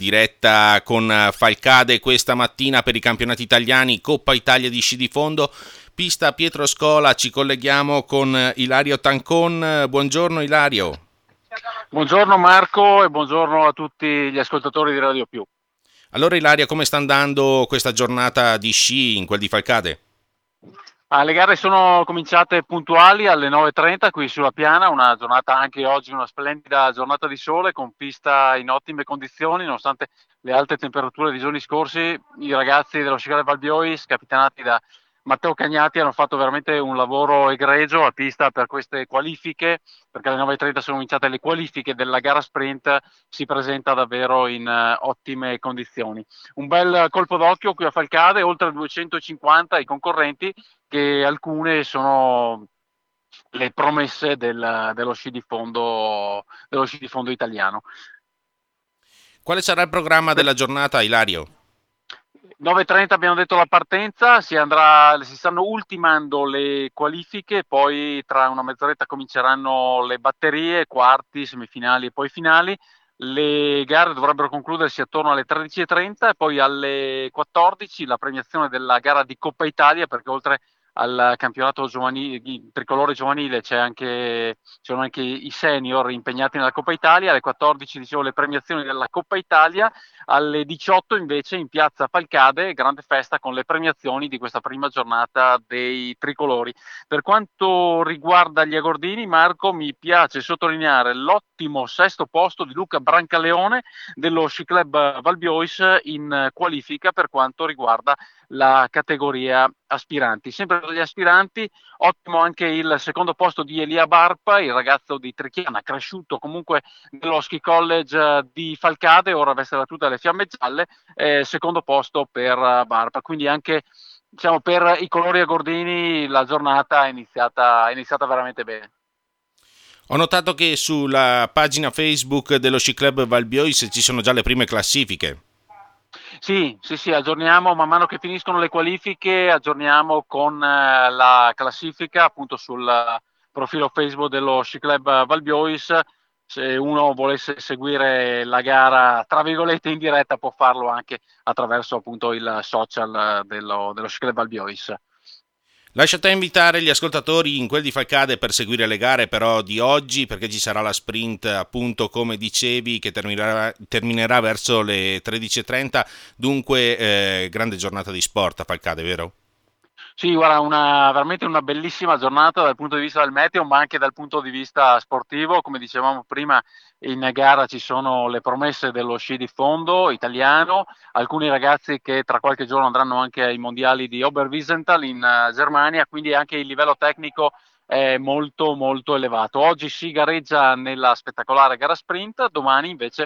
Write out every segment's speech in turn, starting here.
diretta con Falcade questa mattina per i campionati italiani, Coppa Italia di sci di fondo, pista Pietro Scola. Ci colleghiamo con Ilario Tancon. Buongiorno Ilario. Buongiorno Marco e buongiorno a tutti gli ascoltatori di Radio Più. Allora Ilario, come sta andando questa giornata di sci in quel di Falcade? Le gare sono cominciate puntuali alle 9:30 qui sulla Piana, una giornata anche oggi, una splendida giornata di sole con pista in ottime condizioni, nonostante le alte temperature dei giorni scorsi. I ragazzi dello Sci Club Valbiois, capitanati da Matteo Cagnati, hanno fatto veramente un lavoro egregio a pista per queste qualifiche, perché alle 9:30 sono cominciate le qualifiche della gara sprint. Si presenta davvero in ottime condizioni. Un bel colpo d'occhio qui a Falcade, oltre 250 i concorrenti, che alcune sono le promesse dello sci di fondo italiano. Quale sarà il programma della giornata, Ilario? 9:30 abbiamo detto la partenza, si stanno ultimando le qualifiche, poi tra una mezz'oretta cominceranno le batterie, quarti, semifinali e poi finali. Le gare dovrebbero concludersi attorno alle 13:30 e poi alle 14 la premiazione della gara di Coppa Italia, perché oltre al campionato tricolore giovanile sono anche i senior impegnati nella Coppa Italia. Alle 14 dicevo le premiazioni della Coppa Italia, alle 18 invece in piazza Falcade grande festa con le premiazioni di questa prima giornata dei tricolori. Per quanto riguarda gli agordini, Marco, mi piace sottolineare l'ottimo sesto posto di Luca Brancaleone dello Sci Club Valbiois in qualifica per quanto riguarda la categoria aspiranti. Sempre per gli aspiranti, ottimo anche il secondo posto di Elia Barpa, il ragazzo di Trichiana, cresciuto comunque nello Ski College di Falcade, ora veste la tuta delle Fiamme Gialle, secondo posto per Barpa. Quindi anche per i colori agordini la giornata è iniziata veramente bene. Ho notato che sulla pagina Facebook dello Sci Club Valbiois ci sono già le prime classifiche. Sì, aggiorniamo man mano che finiscono le qualifiche, aggiorniamo con la classifica appunto sul profilo Facebook dello Sci Club Valbiois. Se uno volesse seguire la gara tra virgolette in diretta può farlo anche attraverso appunto il social dello Sci Club Valbiois. Lascia te invitare gli ascoltatori in quel di Falcade per seguire le gare però di oggi, perché ci sarà la sprint appunto come dicevi che terminerà verso le 13:30, dunque grande giornata di sport a Falcade, vero? Sì, guarda, veramente una bellissima giornata dal punto di vista del meteo, ma anche dal punto di vista sportivo. Come dicevamo prima, in gara ci sono le promesse dello sci di fondo italiano, alcuni ragazzi che tra qualche giorno andranno anche ai mondiali di Oberwiesenthal in Germania, quindi anche il livello tecnico è molto molto elevato. Oggi si gareggia nella spettacolare gara sprint, domani invece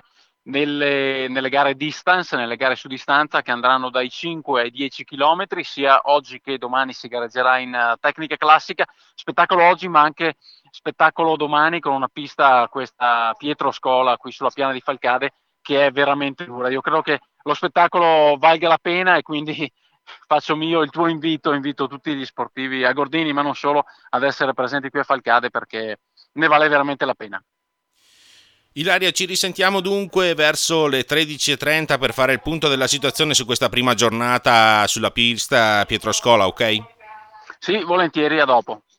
nelle gare distance, nelle gare su distanza che andranno dai 5 ai 10 km, sia oggi che domani si gareggerà in tecnica classica. Spettacolo oggi, ma anche spettacolo domani con una pista, questa Pietro Scola qui sulla Piana di Falcade, che è veramente dura. Io credo che lo spettacolo valga la pena e quindi faccio mio il tuo invito tutti gli sportivi agordini, ma non solo, ad essere presenti qui a Falcade perché ne vale veramente la pena. Ilaria, ci risentiamo dunque verso le 13:30 per fare il punto della situazione su questa prima giornata sulla pista Pietro Scola, ok? Sì, volentieri, a dopo.